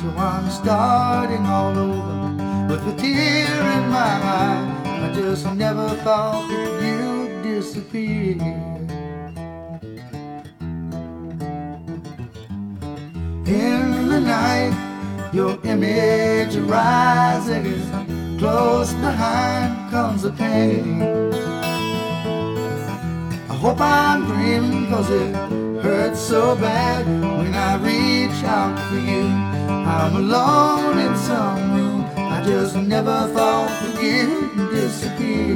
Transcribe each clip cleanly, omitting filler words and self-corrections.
So I'm starting all over with a tear in my eye. I just never thought that you'd disappear. In the night, your image arises. Close behind comes the pain. I hope I'm dreaming, 'cause it hurts so bad when I reach out for you. I'm alone in some room. I just never thought that you'd disappear.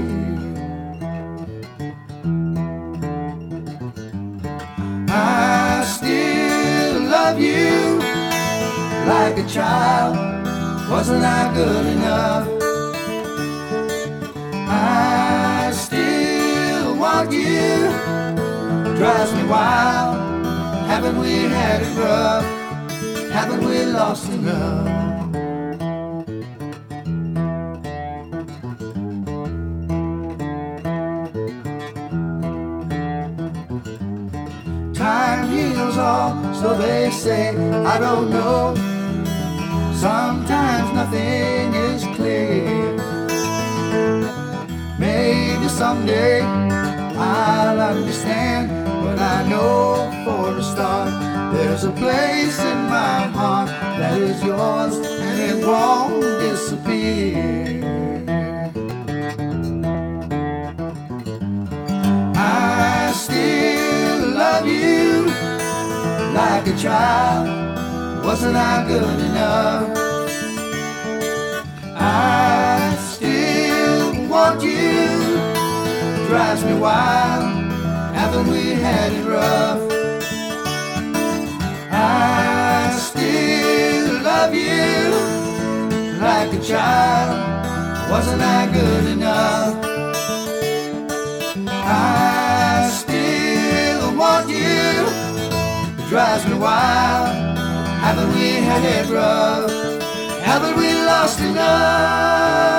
I still love you like a child. Wasn't I good enough? I still want you. Drives me wild. Haven't we had it rough? Haven't we lost enough? Time heals all, so they say. I don't know. Sometimes nothing is clear. Maybe someday I'll understand, but I know for a start there's a place in my heart that is yours and it won't disappear. I still love you like a child. Wasn't I good enough? I still want you. Drives me wild. Haven't we had it rough? I still love you like a child. Wasn't I good enough? I still want you. It drives me wild. Haven't we had it rough? Haven't we lost enough?